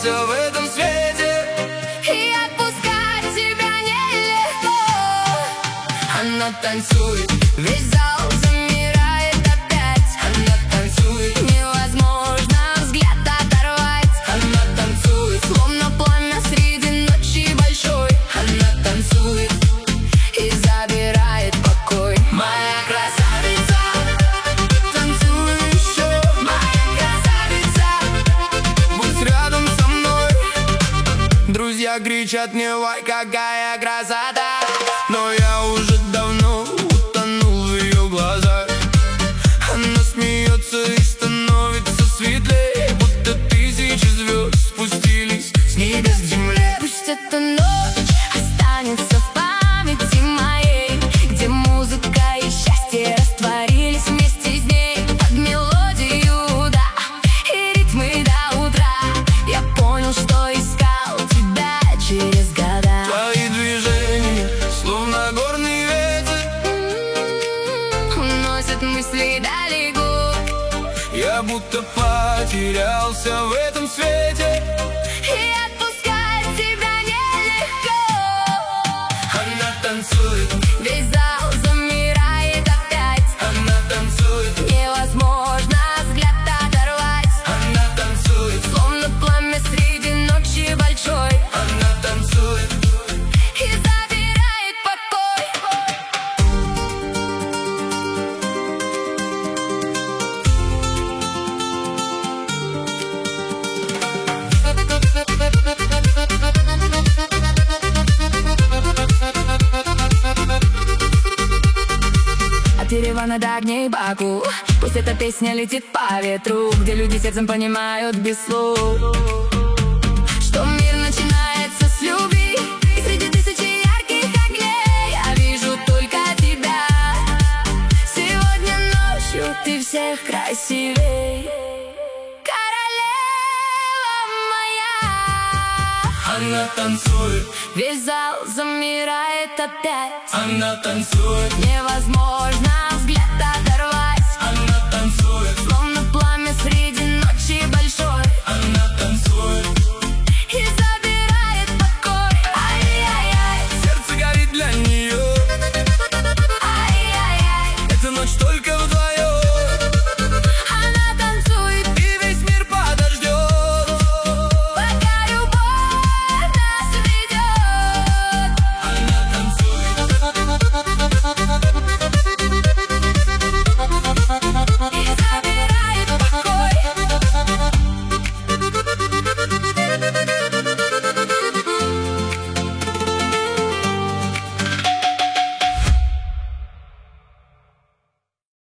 потерялся в этом свете, и отпускать тебя нелегко. она танцует, Весь зал замирает опять. она танцует, Невозможно взгляд оторвать. она танцует, Словно пламя среди ночи большой. она танцует И забирает покой. Моя красавица, танцуй еще. Моя красавица, Будь рядом со мной. Друзья кричат мне: ой, какая красота. Но я уже давно утонул в ее глазах. Она смеется и становится светлее, будто тысячи звезд спустились с небес к земле. пусть эта ночь останется в памяти моей, где музыка и счастье растворились вместе с ней. Под мелодию, да, и ритмы до утра. Я понял, что искал тебя через года. Твои движения, словно горный ветер, Уносят мысли далеко, я будто потерялся в этом свете. и отпускать тебя нелегко. Она танцует, Весь зал замирает опять. она танцует, Невозможно взгляд оторвать. она танцует, Словно пламя среди ночи большой. она танцует. И забирает покой. От Еревана до огней Баку, пусть эта песня летит по ветру, где люди сердцем понимают без слов, что мир начинается с любви. И среди тысячи ярких огней я вижу только тебя. Сегодня ночью ты всех красивей, королева моя. Она танцует, Весь зал замирает опять. она танцует, Невозможно взгляд оторвать.